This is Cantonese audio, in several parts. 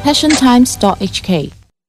passiontimes.hk。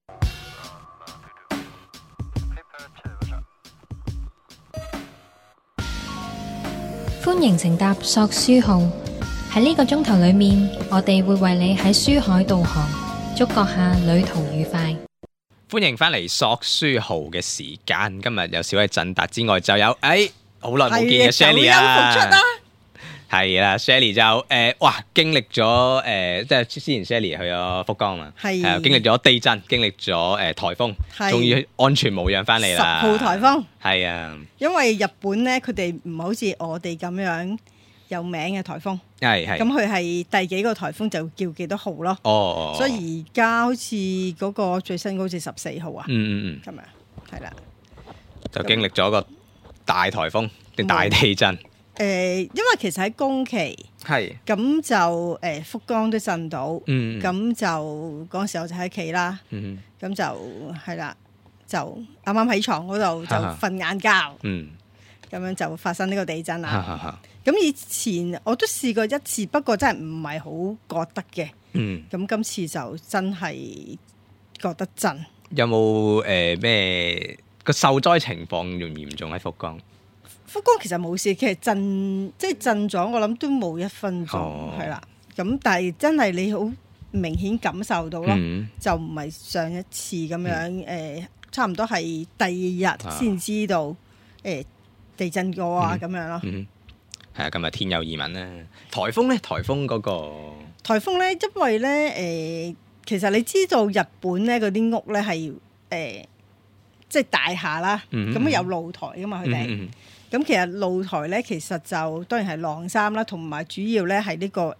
歡迎乘搭索書號，喺呢個鐘頭裏面，我哋會為你喺書海導航，觸覺下旅途愉快。 歡迎翻嚟索書號嘅時間，今日有小偉振達之外，就有好耐冇見嘅 Shelly 啊，係啦 Shelly 就經歷咗即係之前 Shelly 去咗福岡嘛，係經歷咗地震，經歷咗颱風，終於安全無恙翻嚟啦。 10號颱風係啊， 因為日本咧，佢哋唔好似我哋咁樣有名嘅颱風， 係咁佢係第幾個颱風就叫幾多號咯。 哦， 所以而家好似嗰個最新好似14號啊。咁啊，係啦， 就經歷咗個大颱風定大地震。 因為其實喺宮崎，係咁就福岡都震到，咁就嗰時候就喺屋企啦，咁就係啦，就啱啱喺床嗰度就瞓晏覺，咁樣就發生呢個地震啦。咁以前我都試過一次，不過真係唔係好覺得嘅，咁今次就真係覺得震。 有冇咩個受災情況嚴唔嚴重喺福岡？ 福岡其實冇事，其實震咗，我諗都冇1分鐘，係啦。咁但係真係你好明顯感受到咯，就唔係上一次咁樣，差唔多係第二日先知道地震過啊咁樣咯。 係啊，今日天有異聞啦。颱風咧，颱風嗰個颱風咧，因為咧其實你知道日本咧嗰啲屋咧係即係大廈啦，咁有露台噶嘛佢哋。咁其實露台咧，其實就當然係晾衫啦，同埋主要咧係呢個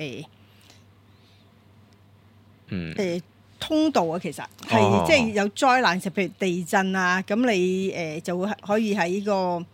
通道啊。其實係即係有災難時，譬如地震啊，咁你就會可以喺呢個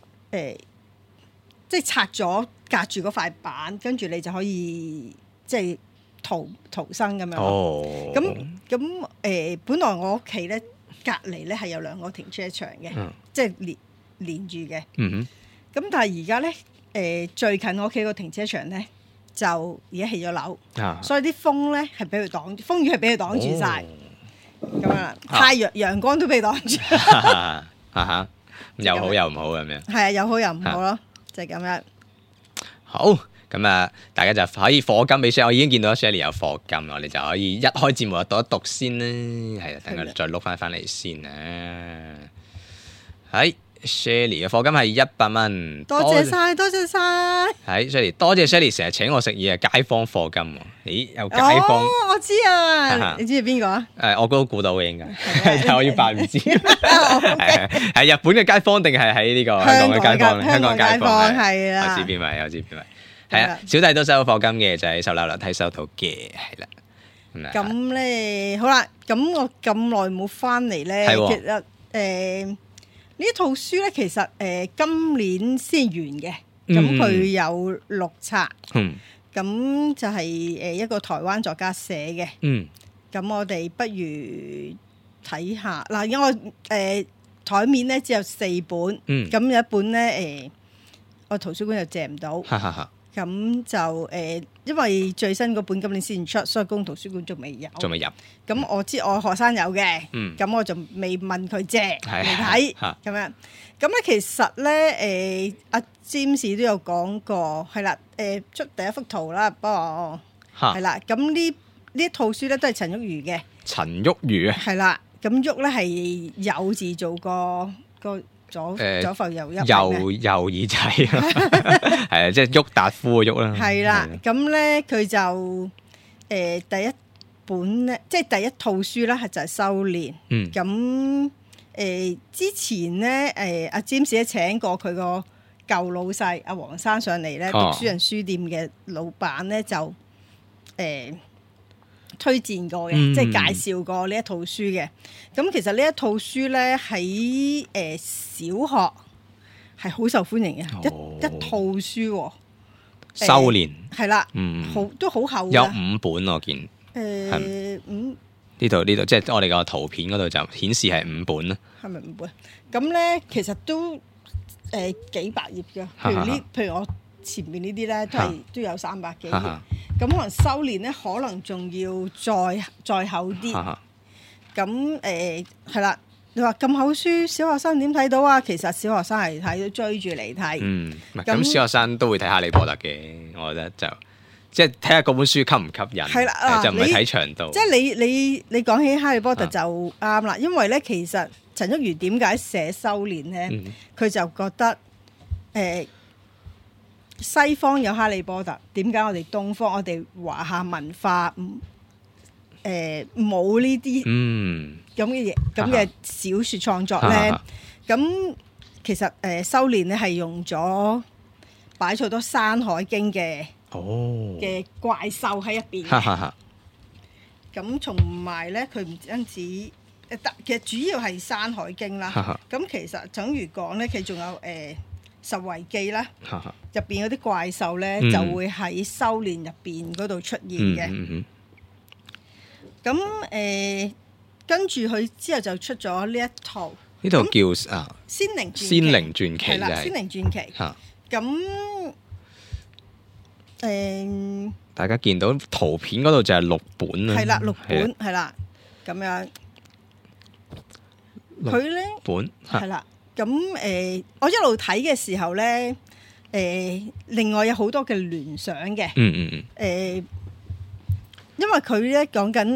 即係拆咗隔住嗰塊板，跟住你就可以即係逃生咁樣。咁本來我屋企咧隔離咧係有2個停車場嘅，即係連住嘅，咁但係而家咧最近我屋企個停車場咧就而家起咗樓，所以啲風咧係俾佢擋，風雨係俾佢擋住晒，咁啊太陽光都俾佢擋住， 又好又唔好咁樣。 係啊，又好又唔好咯，就係咁樣。 好，咁啊，大家就可以課金俾 Shelly， 我已經見到 Shelly 有課金，我哋就可以一開節目就讀一讀先啦，係啊，等我哋再碌翻嚟先啊，係。Shelly 嘅課金係100蚊， 多謝晒，多謝晒。 係 Shelly， 多謝 Shelly 成日請我食嘢啊，街坊課金喎。咦，有街坊？ 我知啊，你知係邊個啊？ 我都估到嘅應該，我要扮唔知。係日本嘅街坊定係喺呢個香港嘅街坊？香港街坊係啦。我知邊位，我知邊位。係啊，小弟都收到課金嘅，就喺手樓樓梯收到嘅，係啦。 咁咧好啦，咁我咁耐冇翻嚟咧，其實呢套書咧，其實今年先完嘅，咁佢有6冊，咁就係一個台灣作家寫嘅，咁我哋不如睇下嗱，因為台面咧只有4本，咁有一本咧我圖書館又借唔到。咁就因為最新嗰本今年先出，所以公共圖書館仲未有。咁我知我學生有嘅，咁我就未問佢借嚟睇咁樣。咁咧其實咧阿占士都有講過，係啦，出第一幅圖啦，不過係啦。咁呢一套書咧都係陳玉如嘅。陳玉如啊。係啦，咁玉咧係有字做個左浮右右耳仔，係啊，即係郁達夫嘅郁啦。 係啦，咁咧佢就第一本咧，即係第一套書啦，係就係修煉。咁之前咧阿占士咧請過佢個舊老細阿黃生上嚟咧，讀書人書店嘅老闆咧就推薦過嘅，即係介紹過呢一套書嘅。咁其實呢一套書咧喺小學係好受歡迎嘅，一套書。 修煉係啦，都好厚嘅， 有5本我見。呢度即係我哋個圖片嗰度就顯示係5本啦。係咪 5本？咁咧其實都幾百頁嘅。譬如我前面呢啲咧都有300幾頁。 咁可能修練咧，可能仲要再厚啲。咁係啦，你話咁厚書，小學生點睇到啊？其實小學生係睇都追住嚟睇。 咁小學生都會睇《哈利波特》嘅，我覺得就即係睇下嗰本書吸唔吸引。係啦，就唔係睇長度。 即係你講起《哈利波特》就啱啦，因為咧其實陳旭如點解寫修練咧？佢就覺得西方有哈利波特，點解我哋東方我哋華夏文化冇呢啲咁嘅嘢咁嘅小説創作咧？咁其實修練咧係用咗擺咗好多《山海經》嘅怪獸喺入邊嘅。咁同埋咧，佢唔單止其實主要係《山海經》啦。咁其實正如講咧，佢仲有十維記啦，入邊嗰啲怪獸咧就會喺修練入邊嗰度出現嘅。咁跟住佢之後就出咗呢一套， 呢套叫《 仙靈傳奇》 係啦， 《仙靈傳奇》。咁大家見到圖片嗰度就係6本啦， 係啦，6本係啦，咁樣佢咧本係啦。咁我一路睇嘅時候咧，另外有好多嘅聯想嘅，因為佢咧講緊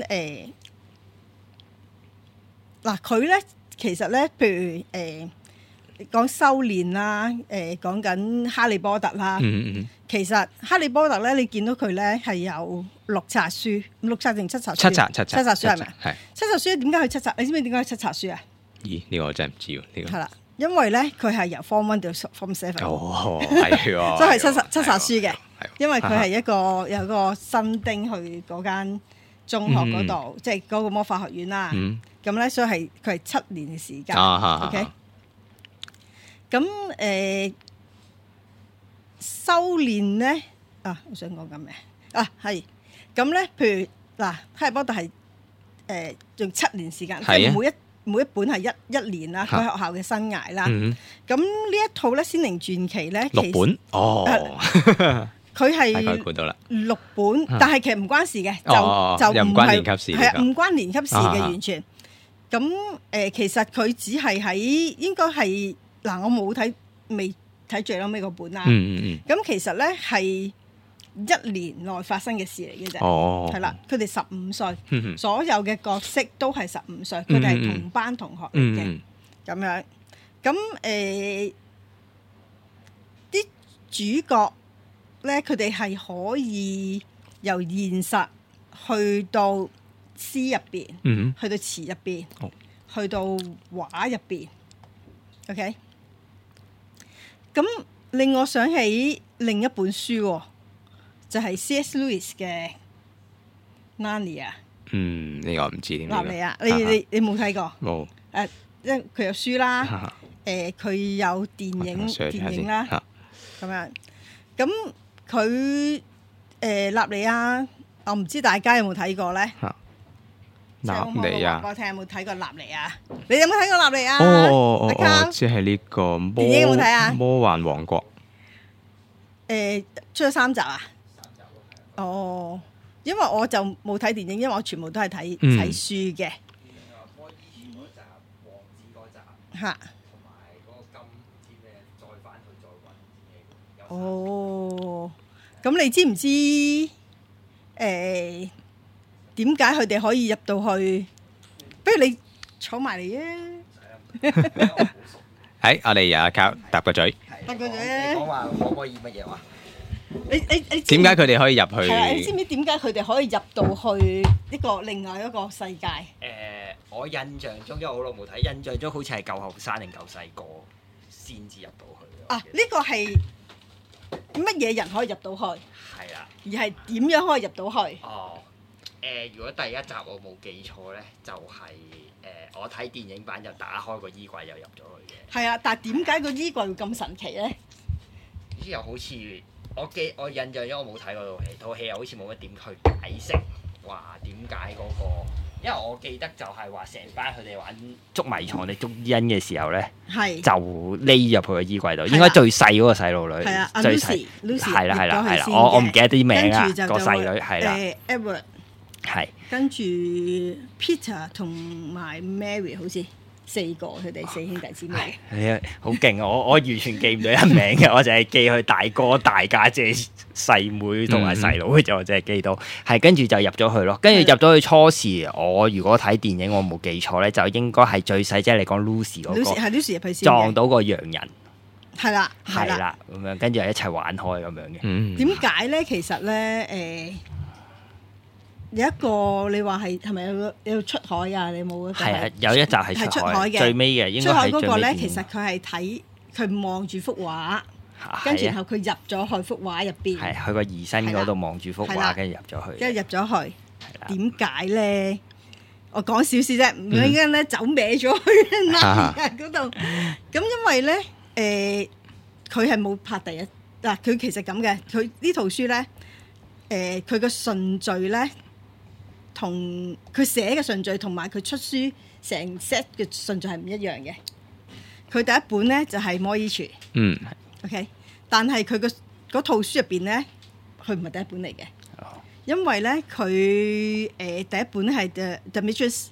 嗱，佢咧其實咧，譬如講修練啦，講緊哈利波特啦，其實哈利波特咧，你見到佢咧係有6冊書，6冊定7冊書？7冊書係咪？係7冊書，點解佢7冊？你知唔知點解佢7冊書啊？ 咦，呢個我真係唔知喎，呢個係啦。 因為咧，佢係由 Form 1到 Form 7， 係喎， 都係七冊書嘅。因為佢係有個新丁去嗰間中學嗰度，即係嗰個魔法學院啦。咁咧，所以佢係7年嘅時間。OK。咁修練咧我想講緊咩係咁咧？譬如哈利波特係用7年時間，即係每一本係一年啦，喺學校嘅生涯啦。咁呢一套咧《仙靈傳奇》咧 ，6本佢係6本，但係其實唔關事嘅，就唔關年級事，係啊，唔關年級事嘅完全。咁其實佢只係喺應該係我未睇最後尾嗰本啦。咁其實咧係1年內發生嘅事嚟嘅啫，係啦。佢哋15歲，所有嘅角色都係15歲，佢哋係同班同學嚟嘅，咁樣。咁啲主角咧，佢哋係可以由現實去到詩入邊，去到詞入邊，去到畫入邊。OK。咁令我想起另一本書。就係 C.S. Lewis 嘅 Narnia。 呢個唔知點。 納尼亞，你冇睇過？冇。因為佢有書啦，佢有電影啦，咁樣。咁佢納尼亞，我唔知大家有冇睇過咧？納尼亞，我聽有冇睇過納尼亞？你有冇睇過納尼亞？ 即係呢個電影有冇睇啊？ 魔幻王國。 出咗3集啊？因為我就冇睇電影，因為我全部都係睇書嘅。 我以前嗰集王子嗰集，同埋嗰個金唔知咩，再翻去再揾。 咁你知唔知點解佢哋可以入到去？不如你坐埋嚟啊！ 我哋又靠搭個嘴。 搭個嘴。 你講話可唔可以乜嘢話？ 你點解佢哋可以入去？ 你知唔知點解佢哋可以入到去呢個另外一個世界？ 我印象中，因為我好耐冇睇，印象中好似係夠後生定夠細個先至入到去。 呢個係乜嘢人可以入到去？ 係啦。 而係點樣可以入到去？ 如果第一集我冇記錯咧，就係我睇電影版就打開個衣櫃又入咗去嘅。 係啊，但係點解個衣櫃會咁神奇咧？ 又好似我印象中我冇睇過套戲，套戲又好似冇乜點去解釋話點解嗰個因為我記得就係話成班佢哋玩捉迷藏定捉伊人嘅時候咧， 係就匿入去個衣櫃度，應該最細嗰個細路女， 係啊最細 ，Lucy 係啦係啦係啦， 入咗去先我唔記得啲名啦， 跟住就個細女係啦， Edward， 係跟住 Peter 同埋 Mary 好似4個，佢哋4兄弟姊妹。 係啊，好勁啊！我完全記唔到人名嘅，我淨係記佢大哥、大家姐、細妹同埋細佬嘅啫，我淨係記到係跟住就入咗去咯。跟住入咗去初時，我如果睇電影我冇記錯咧，就應該係最細，即係你講 Lucy 嗰個 Lucy 入去先撞到個洋人， 係啦係啦咁樣，跟住就一齊玩開咁樣嘅。 點解咧？其實咧，有一個你話係咪有出海啊？你冇係啊，有一集係出海嘅，最尾嘅應該係最尾。 出海嗰個咧，其實佢係睇佢望住幅畫，跟住然後佢入咗去幅畫入邊。 係去個疑身嗰度望住幅畫，跟住入咗去。 跟住入咗去，點解咧？我講少少啫，唔應該咧走歪咗去嗰度。咁因為咧，佢係冇拍第一嗱，佢其實咁嘅，佢呢套書咧，佢個順序咧。同佢寫嘅順序同埋佢出書成 set 嘅順序係唔一樣嘅。佢第一本咧就係《摩爾廚》，OK，但係佢嗰套書入邊咧，佢唔係第一本嚟嘅，因為咧佢第一本係 The Mistress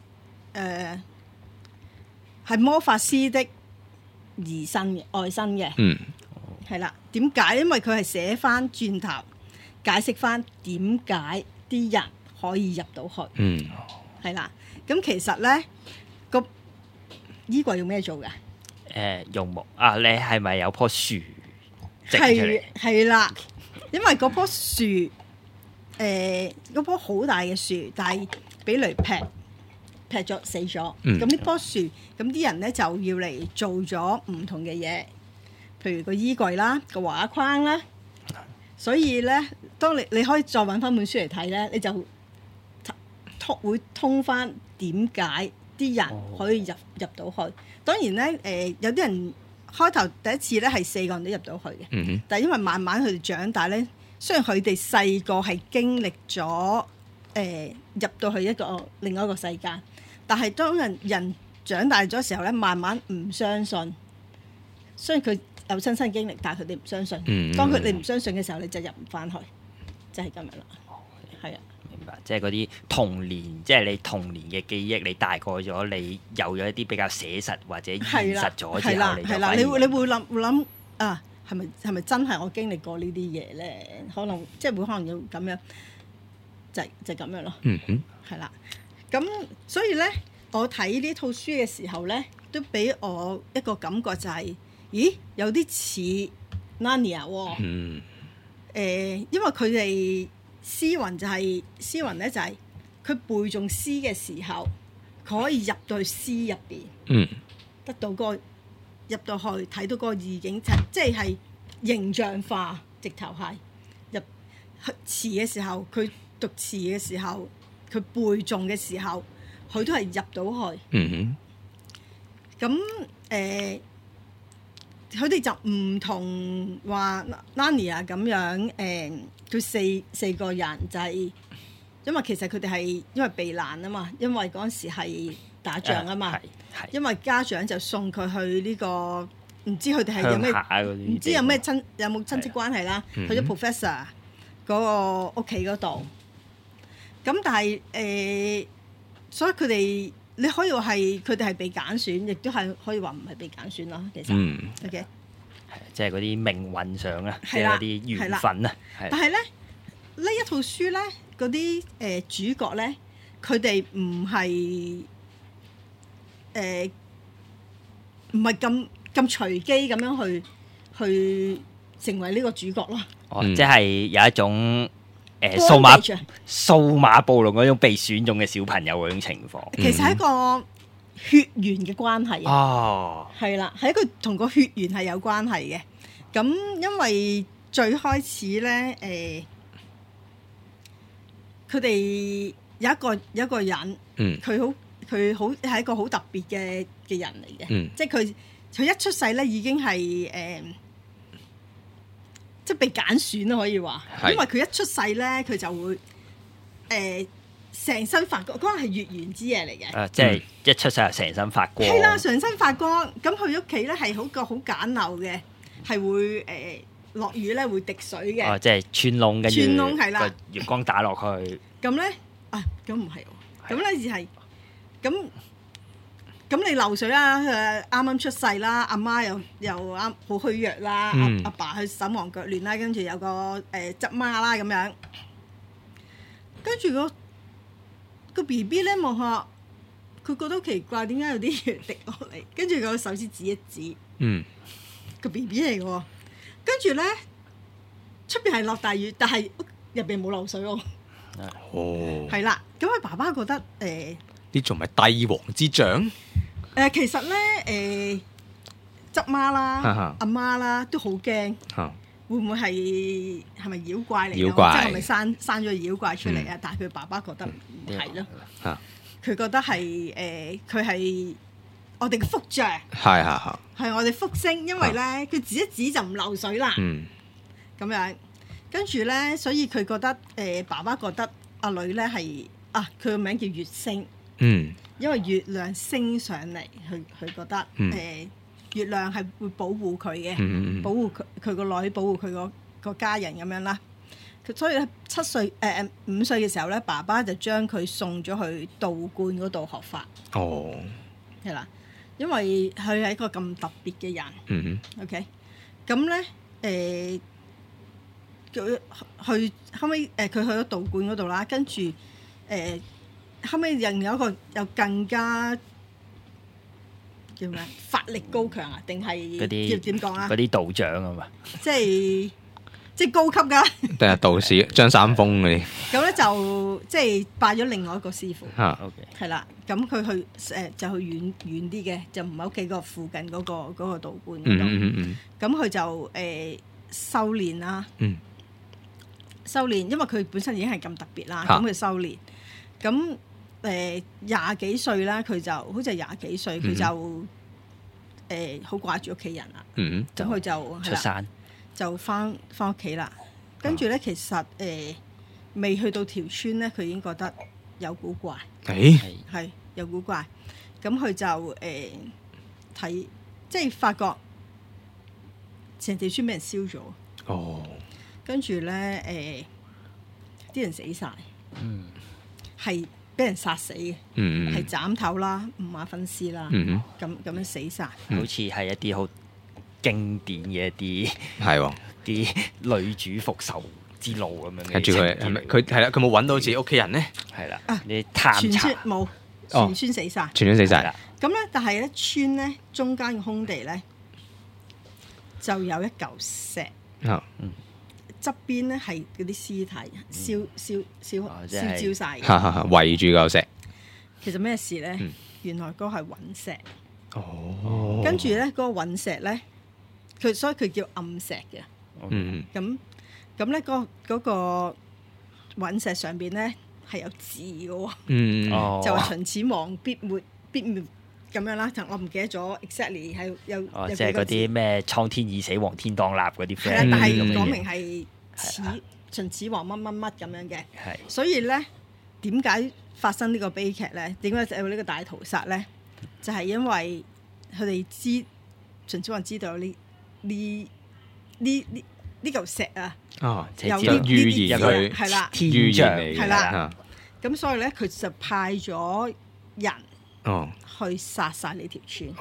係魔法師的兒身嘅外甥嘅，係啦。點解？因為佢係寫翻轉頭解釋翻點解啲人可以入到去，係啦。咁其實咧個衣櫃用咩做㗎？ 用木啊！你係咪有棵樹整出嚟？ 係啦，因為嗰棵樹嗰棵好大嘅樹，但係俾雷劈咗死咗。咁呢棵樹，咁啲人咧就要嚟做咗唔同嘅嘢，譬如個衣櫃啦、個畫框啦。所以咧，當你可以再揾翻本書嚟睇咧，你就會通翻點解啲人可以入到去。當然咧，有啲人開頭第一次咧係4個人都入到去嘅，但係因為慢慢佢哋長大咧，雖然佢哋細個係經歷咗入到去另外一個世界，但係當人長大咗時候咧，慢慢唔相信。雖然佢有親身經歷，但係佢哋唔相信。當佢哋唔相信嘅時候，你就入唔翻去，就係咁樣啦。係啊。 即係嗰啲童年，即係你童年嘅記憶，你大個咗，你有咗一啲比較寫實或者現實咗之後， 係啦，你會諗啊，係咪真係我經歷過呢啲嘢咧？可能即係會可能要咁樣，就咁樣咯。係啦。咁所以咧，我睇呢套書嘅時候咧，都俾我一個感覺就係，咦，有啲似 Narnia 喎。因為佢哋。詩雲咧就係佢背誦詩嘅時候，佢可以入到去詩入邊，得到嗰個入到去睇到嗰個意境，即係形象化，直頭係入詞嘅時候，佢讀詞嘅時候，佢背誦嘅時候，佢都係入到去。咁佢哋就唔同話 Narnia 咁樣佢四個人就係因為其實佢哋係因為避難啊嘛，因為嗰陣時係打仗啊嘛，因為家長就送佢去呢個唔知佢哋係有咩唔知有咩有冇親戚關係啦，去咗 Professor 嗰個屋企嗰度。咁但係所以佢哋你可以話係佢哋係被揀選，亦都係可以話唔係被揀選咯。其實，OK。 即係嗰啲命運上啊，即係嗰啲緣分啊。 但係咧，呢一套書咧，嗰啲主角咧，佢哋唔係唔係咁隨機咁樣去成為呢個主角咯。 即係有一種數碼暴龍嗰種被選中嘅小朋友嗰種情況。 其實係一個血緣嘅關係啊，係啦，係一個同個血緣係有關係嘅。咁因為最開始咧，佢哋有一個人，佢好係一個好特別嘅人嚟嘅，即係佢一出世咧已經係即係被揀選咯，可以話，因為佢一出世咧佢就會成身發光，嗰個係月圓之夜嚟嘅。 即係一出世就成身發光。 係啦，成身發光。咁佢屋企咧係好簡陋嘅，係會落雨咧會滴水嘅。 即係穿窿，跟住穿窿係啦， 個月光打落去。 咁咧咁唔係喎，咁咧而係咁你漏水啦，啱啱出世啦，阿媽又啱好虛弱啦，阿爸去手忙腳亂啦，跟住有個執媽啦咁樣，跟住個 B B 咧望下，佢覺得奇怪，點解有啲血滴落嚟？跟住個手指指一指，個 B B 嚟嘅喎，跟住咧出邊係落大雨，但係屋入邊冇漏水喎。係啦，咁佢爸爸覺得呢仲咪帝王之長？ 其實咧執媽啦、阿媽啦都好驚，會唔會係咪妖怪嚟？ 妖怪即係咪生咗個妖怪出嚟啊？但係佢爸爸覺得唔係咯，佢覺得係佢係我哋嘅福象，係我哋福星，因為咧佢指一指就唔漏水啦，咁樣跟住咧，所以佢覺得爸爸覺得阿女咧係佢個名叫月星。因為月亮升上嚟，佢覺得月亮係會保護佢嘅，保護佢個女，保護佢個家人咁樣啦。所以5歲嘅時候咧，爸爸就將佢送咗去道觀嗰度學法。係啦，因為佢係一個咁特別嘅人。OK，咁咧佢後尾佢去咗道觀嗰度啦，跟住後尾又有一個又更加叫咩？法力高強啊？定係叫點講啊？ 嗰啲道長啊嘛， 即係高級㗎。 定係道士張三豐嗰啲。咁咧就即係拜咗另外一個師傅。 OK， 係啦，咁佢去就去遠啲嘅，就唔喺屋企個附近嗰個道觀嗰度。咁佢就修練啦。修練，因為佢本身已經係咁特別啦，咁佢修練。咁20幾歲啦，佢就好似係20幾歲，佢就好掛住屋企人啦。咁佢就出山， 就翻屋企啦。跟住咧，其實未去到條村咧，佢已經覺得有古怪。係有古怪。咁佢就睇，即係發覺成條村俾人燒咗。跟住咧啲人死晒。係俾人殺死嘅，係斬頭啦、五馬分屍啦，咁樣死晒。 好似係一啲好經典嘅一啲啲女主復仇之路咁樣。 跟住佢係咪佢係啦？佢冇揾到自己屋企人咧？ 係啦，你探查冇，全村死晒， 全村死晒。 咁咧，但係咧村咧中間嘅空地咧就有一嚿石。側邊咧係嗰啲屍體燒焦晒， 圍住嚿石。 其實咩事咧？原來嗰個係隕石。跟住咧，嗰個隕石咧，所以佢叫暗石嘅。咁咧，嗰個隕石上邊咧係有字嘅喎。就話秦始皇必滅咁樣啦。我唔記得咗 exactly 係有即係嗰啲咩蒼天已死，黃天當立嗰啲 friend。 但係講明係秦始皇乜乜乜咁樣嘅。所以咧，點解發生呢個悲劇咧？點解有呢個大屠殺咧？就係因為佢哋秦始皇知道呢嚿石啊，有啲預言佢係啦， 天象嚟係啦。咁所以咧，佢就派咗人去殺晒呢條村。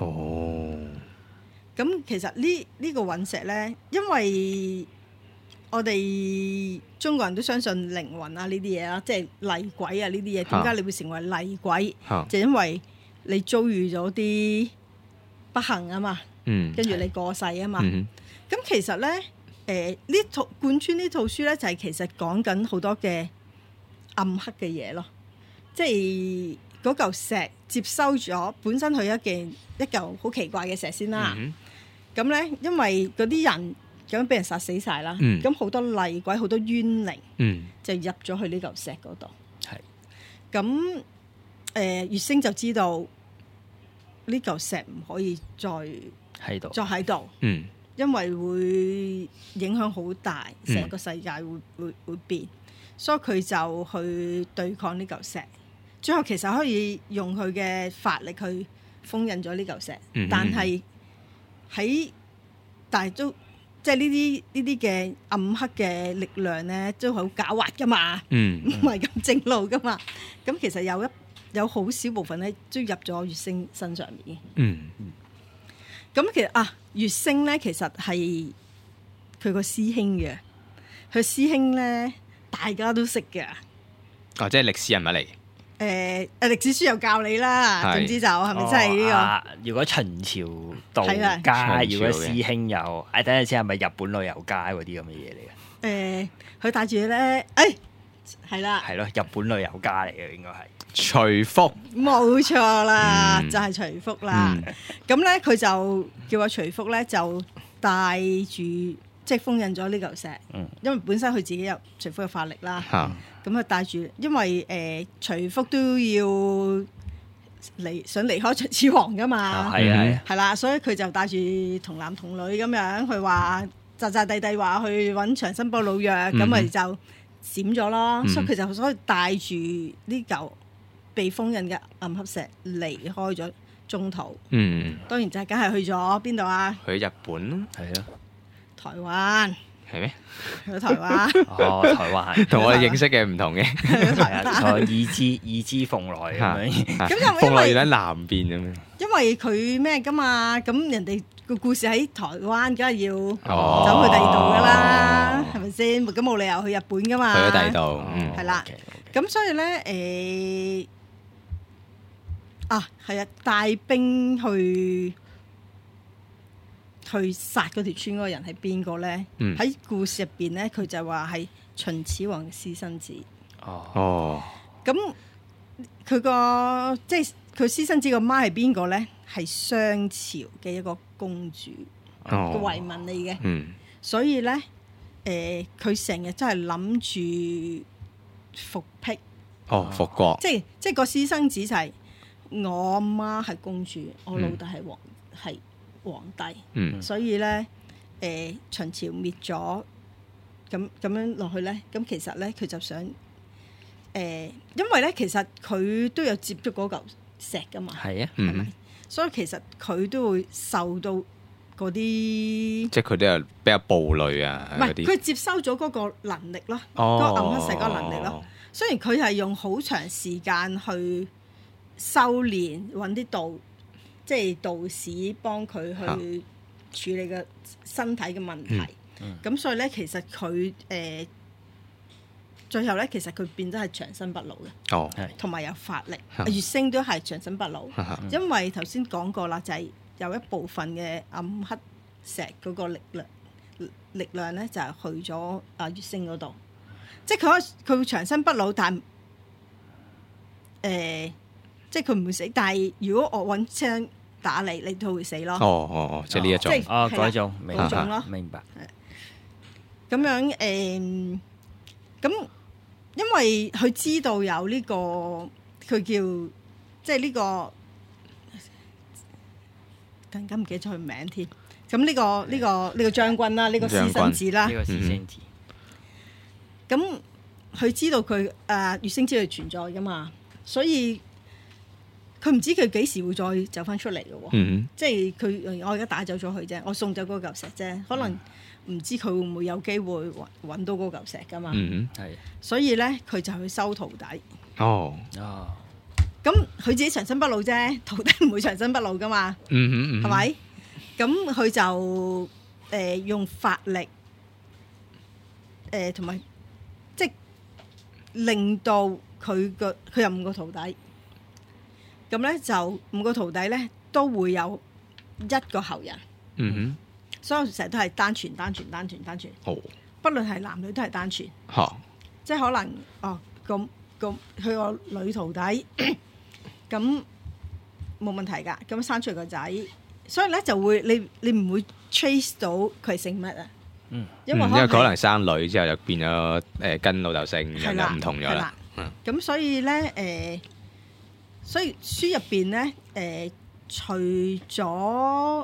咁其實呢個隕石咧，因為我哋中國人都相信靈魂啊呢啲嘢啦，即係厲鬼啊呢啲嘢。點解你會成為厲鬼？就因為你遭遇咗啲不幸啊嘛，跟住你過世啊嘛。咁其實咧，貫穿呢套書咧，就係其實講緊好多嘅暗黑嘅嘢咯。即係嗰嚿石接收咗，本身佢一嚿好奇怪嘅石先啦。咁咧，因為嗰啲人咁樣俾人殺死晒啦，咁好多厲鬼、好多冤靈就入咗去呢嚿石嗰度。咁月星就知道呢嚿石唔可以再喺度，因為會影響好大，成個世界會變。 所以佢就去對抗呢嚿石。最後其實可以用佢嘅法力去封印咗呢嚿石，但係都即係呢啲嘅暗黑嘅力量咧，都好狡猾噶嘛，唔係咁正路噶嘛。咁其實有好少部分咧，都入咗月星身上面。咁其實月星咧其實係佢個師兄嘅，佢師兄咧大家都識嘅。 哦，即係歷史人物嚟。 歷史書又教你啦，總之就係咪真係呢個？ 如果秦朝道家，如果師兄有，等陣先係咪日本旅遊家嗰啲咁嘅嘢嚟嘅？ 佢帶住咧，係啦， 係咯，日本旅遊家嚟嘅應該係徐福， 冇錯啦，就係徐福啦。咁咧佢就叫阿徐福咧就帶住即係封印咗呢嚿石，因為本身佢自己有徐福嘅法力啦。咁啊帶住，因為徐福都要想離開秦始皇噶嘛，係啦，所以佢就帶住童男童女咁樣，佢話詐詐地地話去揾長生不老藥，咁咪就閃咗咯。所以佢就所以帶住呢嚿被封印嘅暗黑石離開咗中途。當然就係梗係去咗邊度啊？ 去日本係咯， 台灣。 係咩？ 去台灣台灣同我哋認識嘅唔同嘅， 係以之鳳來咁樣。 咁鳳來原來喺南邊咁樣。 因為佢咩噶嘛？咁人哋個故事喺台灣，梗係要走去第二度噶啦，係咪先？咁冇理由去日本噶嘛？ 去咗第二度， 係啦。咁所以咧，係啊，帶兵去殺嗰條村嗰個人係邊個咧？喺故事入邊咧，佢就話係秦始皇嘅私生子。咁佢個即係佢私生子個媽係邊個咧？係商朝嘅一個公主嘅遺民嚟嘅。所以咧，佢成日真係諗住復辟。 復國。 即係個私生子就係我阿媽係公主，我老豆係皇帝，所以咧，秦朝滅咗，咁樣落去咧，咁其實咧佢就想，因為咧其實佢都有接觸嗰嚿石噶嘛，係咪？所以其實佢都會受到嗰啲，即係佢都有比較暴戾啊， 唔係佢接收咗嗰個能力咯，嗰個暗黑石嗰個能力咯。雖然佢係用好長時間去修煉，揾啲道。即係道士幫佢去處理個身體嘅問題，咁所以咧，其實佢最後咧，其實佢變咗係長生不老嘅，同埋有法力。月星都係長生不老，因為頭先講過啦，就係有一部分嘅暗黑石嗰個力量咧，就係去咗月星嗰度，即係佢會長生不老，但即係佢唔會死。但係如果我揾槍打你，你都會死咯。 即係呢一種。 嗰種明白。 咁樣咁因為佢知道有呢個，佢叫即係呢個，突然間唔記得咗佢名添。咁呢個將軍啦，呢個私生子啦， 呢個私生子。 咁佢知道佢月星之類存在噶嘛，所以。佢唔知佢幾時會再走翻出嚟嘅喎，即係佢我而家打走咗佢啫，我送走嗰嚿石啫，可能唔知佢會唔會有機會揾到嗰嚿石噶嘛，所以咧佢就去收徒弟。咁佢自己長生不老啫，徒弟唔會長生不老噶嘛，係咪？咁佢就用法力同埋即係令到佢有5個徒弟。咁咧就5個徒弟咧都會有1個後人，所以成日都係單傳。不論係男女都係單傳，即係可能咁佢個女徒弟咁冇問題㗎，咁生出嚟個仔，所以咧就會你唔會 trace 到佢姓乜啊？因為可能生女之後就變咗跟老豆姓又唔同咗啦。 咁所以咧所以書入邊咧，除咗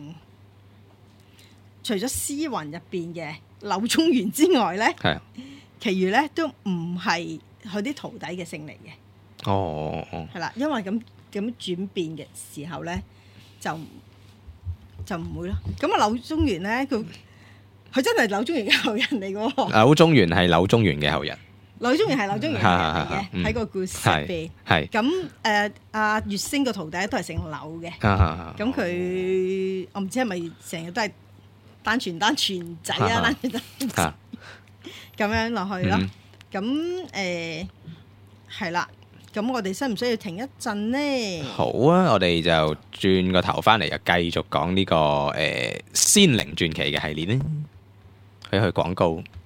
詩雲入邊嘅柳宗元之外咧， 其餘咧都唔係佢啲徒弟嘅姓嚟嘅。 哦， 係啦，因為咁轉變嘅時候咧，就唔會咯。咁啊，柳宗元咧，佢真係柳宗元嘅後人嚟嘅喎。 柳宗元係柳宗元嘅後人。 柳宗元係柳宗元嘅後人嚟嘅，喺個故事入邊。 係咁阿月星個徒弟都係姓柳嘅。咁佢我唔知係咪成日都係單傳仔啊，單傳仔咁樣落去咯。咁係啦。咁我哋需唔需要停一陣呢？ 好啊，我哋就轉個頭翻嚟，就繼續講呢個仙靈傳奇嘅系列咧。去廣告。